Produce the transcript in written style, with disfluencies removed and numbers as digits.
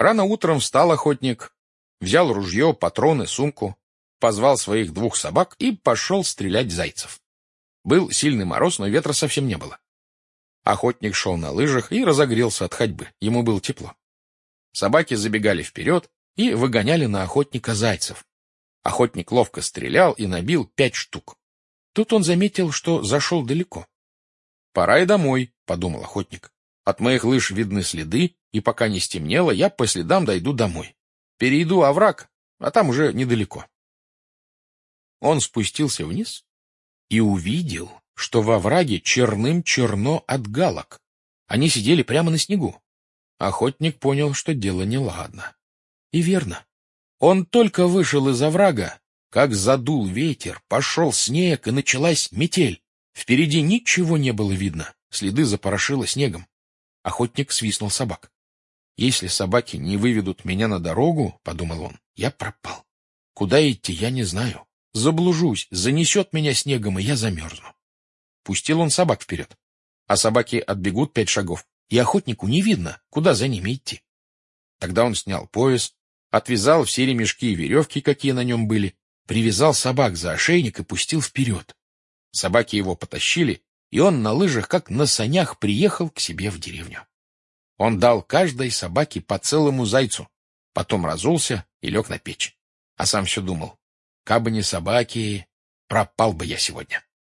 Рано утром встал охотник, взял ружье, патроны, сумку, позвал своих 2 собак и пошел стрелять зайцев. Был сильный мороз, но ветра совсем не было. Охотник шел на лыжах и разогрелся от ходьбы, ему было тепло. Собаки забегали вперед и выгоняли на охотника зайцев. Охотник ловко стрелял и набил 5 штук. Тут он заметил, что зашел далеко. «Пора и домой», — подумал охотник. «От моих лыж видны следы, и пока не стемнело, я по следам дойду домой. Перейду овраг, а там уже недалеко». Он спустился вниз и увидел, что во овраге черным черно от галок. Они сидели прямо на снегу. Охотник понял, что дело неладно. И верно. Он только вышел из оврага, как задул ветер, пошел снег, и началась метель. Впереди ничего не было видно, следы запорошило снегом. Охотник свистнул собак. «Если собаки не выведут меня на дорогу, — подумал он, — я пропал. Куда идти, я не знаю. Заблужусь, занесет меня снегом, и я замерзну». Пустил он собак вперед. А собаки отбегут 5 шагов, и охотнику не видно, куда за ними идти. Тогда он снял пояс, отвязал все ремешки и веревки, какие на нем были, привязал собак за ошейник и пустил вперед. Собаки его потащили, и он на лыжах, как на санях, приехал к себе в деревню. Он дал каждой собаке по целому зайцу, потом разулся и лег на печь. А сам все думал: кабы не собаки, пропал бы я сегодня.